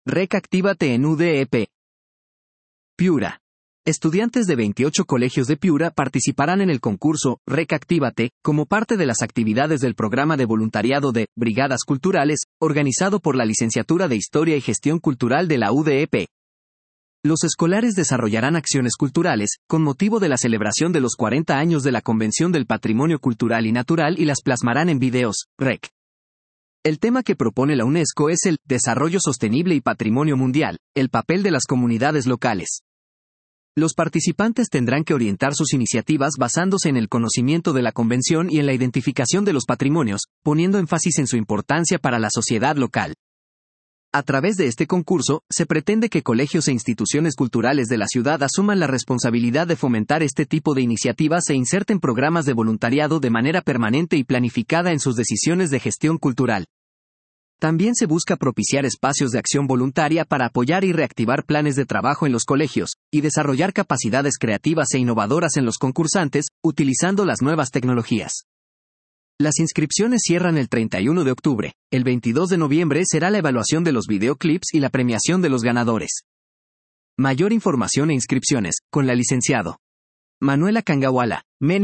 REC Actívate en UDEP. Piura. Estudiantes de 28 colegios de Piura participarán en el concurso REC Actívate como parte de las actividades del programa de voluntariado de Brigadas Culturales, organizado por la Licenciatura de Historia y Gestión Cultural de la UDEP. Los escolares desarrollarán acciones culturales, con motivo de la celebración de los 40 años de la Convención del Patrimonio Cultural y Natural y las plasmarán en videos, REC. El tema que propone la UNESCO es el Desarrollo Sostenible y Patrimonio Mundial, el papel de las comunidades locales. Los participantes tendrán que orientar sus iniciativas basándose en el conocimiento de la Convención y en la identificación de los patrimonios, poniendo énfasis en su importancia para la sociedad local. A través de este concurso, se pretende que colegios e instituciones culturales de la ciudad asuman la responsabilidad de fomentar este tipo de iniciativas e inserten programas de voluntariado de manera permanente y planificada en sus decisiones de gestión cultural. También se busca propiciar espacios de acción voluntaria para apoyar y reactivar planes de trabajo en los colegios, y desarrollar capacidades creativas e innovadoras en los concursantes, utilizando las nuevas tecnologías. Las inscripciones cierran el 31 de octubre. El 22 de noviembre será la evaluación de los videoclips y la premiación de los ganadores. Mayor información e inscripciones, con la licenciado Manuela Kangawala,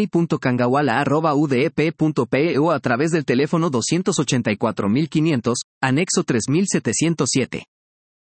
meni.kangawala@udep.pe o a través del teléfono 284.500, anexo 3707.